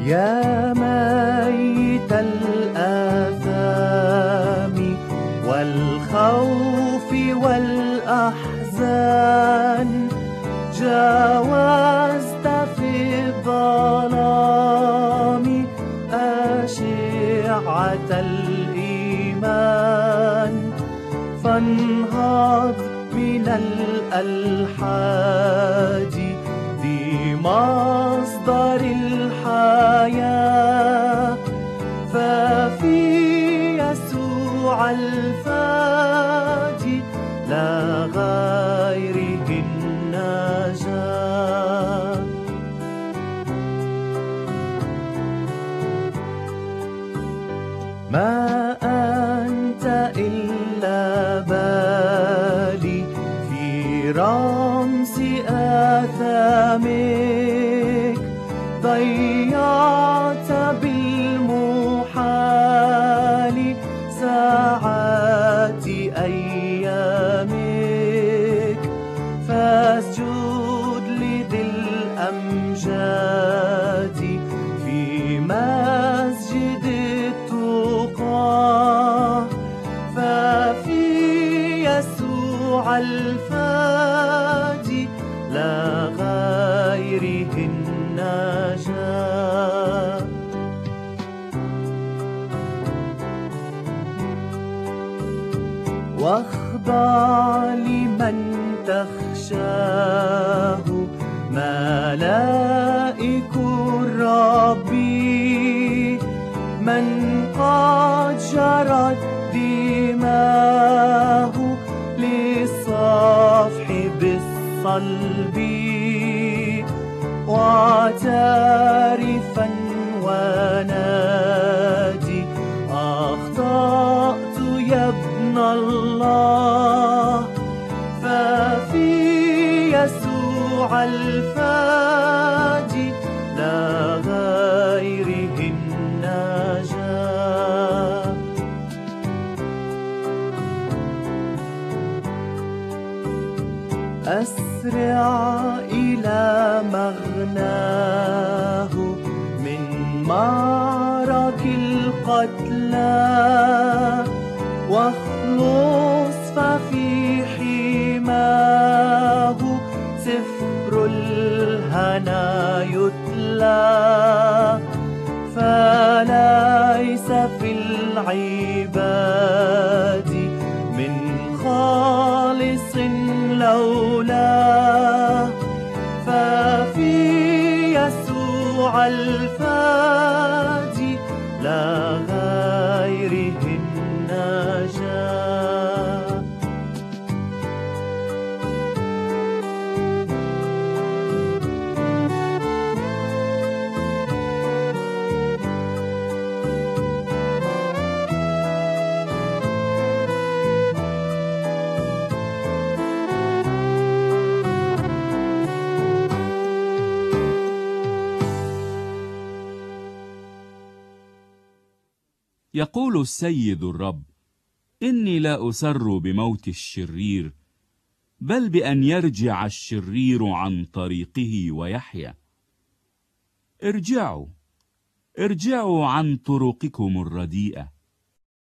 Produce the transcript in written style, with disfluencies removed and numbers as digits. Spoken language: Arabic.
يا ميت الآثام والخوف والأحزان، جاوزت في الظلام أشعة الإيمان، فانهض من الألحاد بمصدر الحياة، ففي يسوع الفادي لا غيره النجاة. ما أنت إلا بالي في رمز آثامك، ضيعت بالمحال ساعات أيامك، فاسجد لذي الأمجاد في مسجد التقى، ففي يسوع الفادي لا غيره النجاة. واخضع لمن تخشاه ملائك الرب، من قد جرت دماه للصفح بالصلب، واعترفا ونادي أخطأت يا ابن الله، ففي يسوع الفادي لا غيره النجاة. أسرع إلى مغناه من معرك القتلى، واخلص ففي حماه سفر الهنا يتلى، فليس في العباد من خالص لولاه، ففي يسوع الفادي لا غيره النجاة. يقول السيد الرب: إني لا أسر بموت الشرير، بل بأن يرجع الشرير عن طريقه ويحيا. ارجعوا عن طرقكم الرديئة،